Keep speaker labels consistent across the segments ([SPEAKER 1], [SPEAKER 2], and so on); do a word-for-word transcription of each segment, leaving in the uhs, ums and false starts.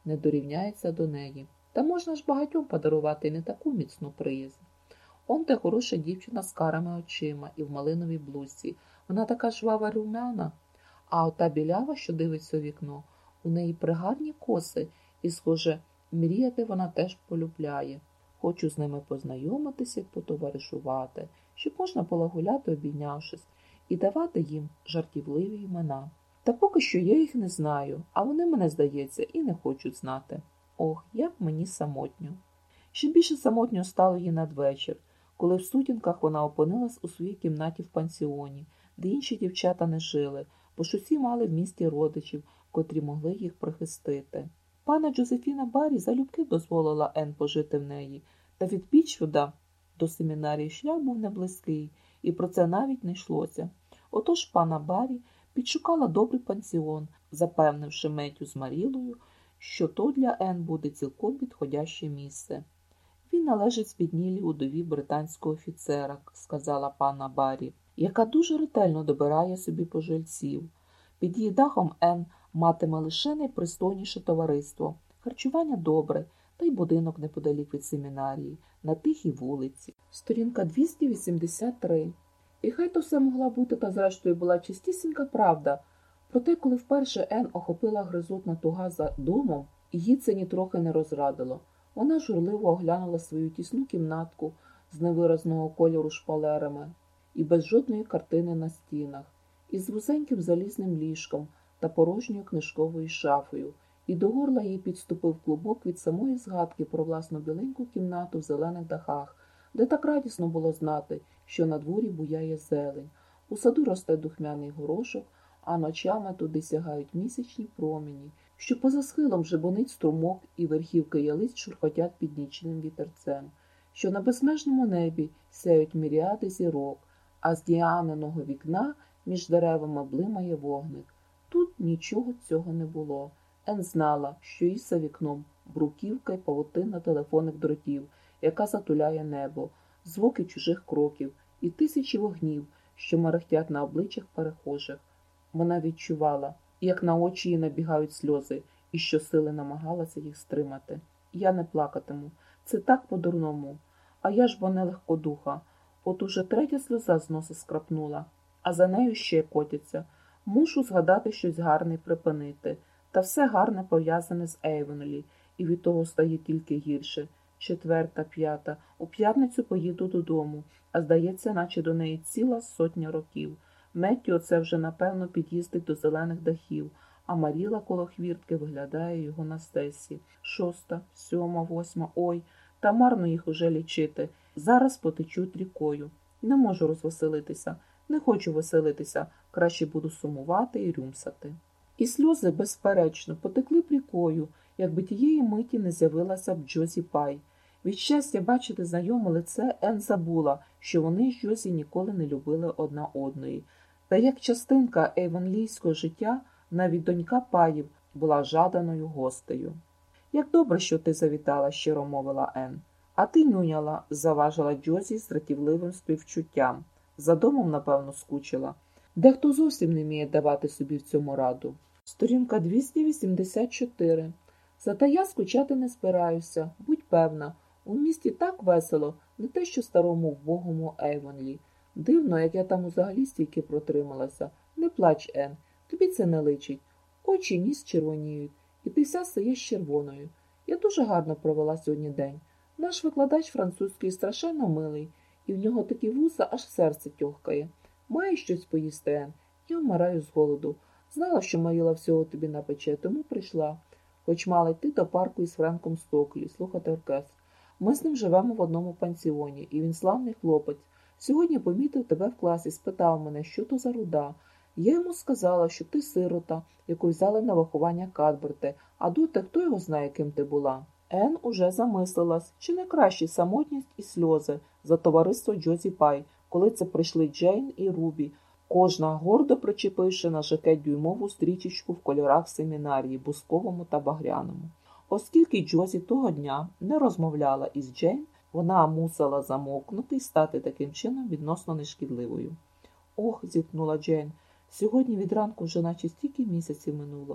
[SPEAKER 1] не дорівняється до неї. Та можна ж багатьом подарувати не таку міцну приязнь. Он де хороша дівчина з карими очима і в малиновій блузці. Вона така жвава румяна. А ота білява, що дивиться у вікно, у неї пригарні коси, і, схоже, мріяти вона теж полюбляє. Хочу з ними познайомитися і потоваришувати, щоб можна було гуляти, обійнявшись, і давати їм жартівливі імена. Та поки що я їх не знаю, а вони, мене здається, і не хочуть знати. Ох, як мені самотньо. Ще більше самотньо стало їй надвечір, коли в сутінках вона опинилась у своїй кімнаті в пансіоні, де інші дівчата не жили, бо ж усі мали в місті родичів, котрі могли їх прихистити. Пана Джозефіна Баррі залюбки дозволила Енн пожити в неї, та від Пічвуда до семінарії шлях був неблизький, і про це навіть не йшлося. Отож пана Баррі підшукала добрий пансіон, запевнивши Меттю з Марілою, що то для Енн буде цілком підходяще місце. «Він належить спіднілій удові британського офіцера», – сказала пана Баррі, яка дуже ретельно добирає собі пожильців. Під її дахом Енн матиме лише найпристойніше товариство, харчування добре, та й будинок неподалік від семінарії, на тихій вулиці. Сторінка двісті вісімдесят три. І хай то все могла бути, та зрештою була чистісінька правда. Проте, коли вперше Енн охопила гризотна туга за домом, її це нітрохи не розрадило. Вона журливо оглянула свою тісну кімнатку з невиразного кольору шпалерами і без жодної картини на стінах, із вузеньким залізним ліжком та порожньою книжковою шафою, і до горла їй підступив клубок від самої згадки про власну біленьку кімнату в зелених дахах, де так радісно було знати, що на дворі буяє зелень. У саду росте духмяний горошок, а ночами туди сягають місячні промені, що поза схилом жебонить струмок і верхівки ялиць шурхотять під нічним вітерцем, що на безмежному небі сяють міріади зірок, а з діаненого вікна між деревами блимає вогник. Тут нічого цього не було. Енн знала, що і за вікном бруківка й павутина телефонних дротів, яка затуляє небо, звуки чужих кроків і тисячі вогнів, що мерехтять на обличчях перехожих. Вона відчувала, як на очі їй набігають сльози, і щосили намагалася їх стримати. Я не плакатиму. Це так по-дурному. А я ж бо не легкодуха. От уже третя сльоза з носа скрапнула, а за нею ще котяться. Мушу згадати щось гарне й припинити. Та все гарне пов'язане з Ейвонлі, і від того стає тільки гірше. Четверта, п'ята. У п'ятницю поїду додому, а здається, наче до неї ціла сотня років. Меттю оце вже, напевно, під'їздить до зелених дахів, а Маріла коло хвіртки виглядає його на стесі. Шоста, сьома, восьма, ой, та марно їх уже лічити. Зараз потечуть рікою. Не можу розвеселитися, не хочу веселитися, краще буду сумувати і рюмсати. І сльози, безперечно, потекли б рікою, якби тієї миті не з'явилася б Джозі Пай. Від щастя бачити знайоме лице Енн забула, що вони з Джозі ніколи не любили одна одної. Та як частинка ейвонлійського життя, навіть донька Паїв була жаданою гостею. «Як добре, що ти завітала», – щиро мовила Енн. «А ти нюняла», – заважила Джозі з дратівливим співчуттям. За домом, напевно, скучила. Дехто зовсім не вміє давати собі в цьому раду. Сторінка двісті вісімдесят чотири. «Зате я скучати не збираюся, будь певна. У місті так весело, не те що старому вбогому Ейвонлі. Дивно, як я там взагалі стільки протрималася. Не плач, Енн, тобі це не личить. Очі ніс червоніють, і ти вся стаєш червоною. Я дуже гарно провела сьогодні день. Наш викладач французький страшенно милий, і в нього такі вуса, аж серце тьохкає. Маєш щось поїсти, Енн? Я вмираю з голоду. Знала, що Маріла всього тобі напече, тому прийшла. Хоч мала йти до парку із Френком Стоклі, слухати оркестр. Ми з ним живемо в одному пансіоні, і він славний хлопець. Сьогодні помітив тебе в класі, спитав мене, що то за руда. Я йому сказала, що ти сирота, яку взяли на виховання Кадберти, а доти хто його знає, ким ти була. Енн уже замислилась, чи не краще самотність і сльози за товариство Джозі Пай, коли це прийшли Джейн і Рубі, кожна гордо причепивши на жакет дюймову стрічечку в кольорах семінарії, бусковому та багряному. Оскільки Джозі того дня не розмовляла із Джейн, вона мусила замовкнути і стати таким чином відносно нешкідливою. «Ох», – зітхнула Джейн, – «сьогодні від ранку вже наче стільки місяців минуло.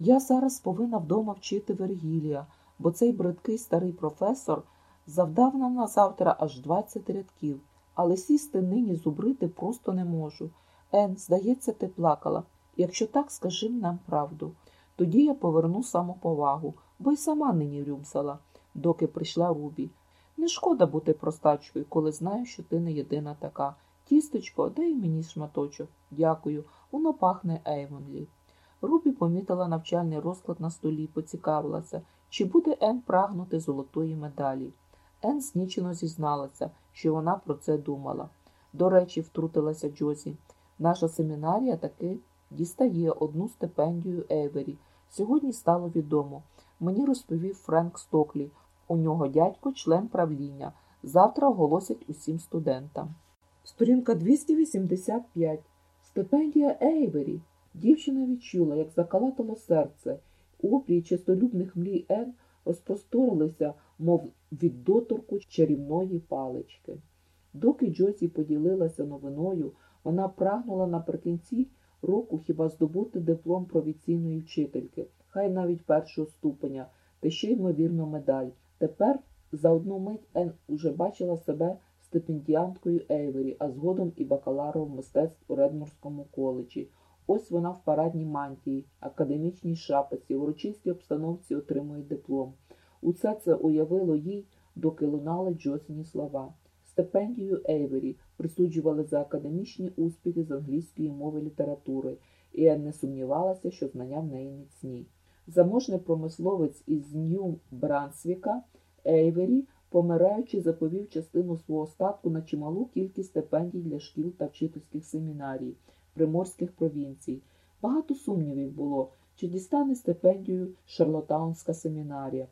[SPEAKER 1] Я зараз повинна вдома вчити Вергілія, бо цей бридкий старий професор завдав нам на завтра аж двадцять рядків, але сісти нині зубрити просто не можу. Ен, здається, ти плакала. Якщо так, скажи нам правду. Тоді я поверну самоповагу, бо й сама нині рюмсала, доки прийшла Рубі. Не шкода бути простачкою, коли знаю, що ти не єдина така. Тістечко, дай мені шматочок. Дякую, воно пахне Ейвонлі. Рубі помітила навчальний розклад на столі, поцікавилася, чи буде Ен прагнути золотої медалі. Ен знічено зізналася, що вона про це думала. До речі, втрутилася Джозі, наша семінарія таки дістає одну стипендію Ейвері. Сьогодні стало відомо. Мені розповів Френк Стоклі. У нього дядько член правління. Завтра оголосять усім студентам. Сторінка двісті вісімдесят п'ять. Стипендія Ейвері. Дівчина відчула, як закалатало серце. Обрій чистолюбних мрій Ен розпросторилися, мов від доторку чарівної палички. Доки Джозі поділилася новиною, вона прагнула наприкінці року хіба здобути диплом провінційної вчительки, хай навіть першого ступеня, та ще й, ймовірно, медаль. Тепер за одну мить Ен уже бачила себе стипендіанткою Ейвері, а згодом і бакалавром мистецтв у Редморському коледжі. Ось вона в парадній мантії, академічній шапці, в урочистій обстановці отримує диплом. Усе це уявило їй, доки лунали Джосіні слова. Стипендію Ейвері присуджували за академічні успіхи з англійської мови і літератури, і Ен не сумнівалася, що знання в неї міцні. Заможний промисловець із Нью-Брансвіка Ейвері, помираючи, заповів частину свого статку на чималу кількість стипендій для шкіл та вчительських семінарій приморських провінцій. Багато сумнівів було, чи дістане стипендію Шарлотаунська семінарія.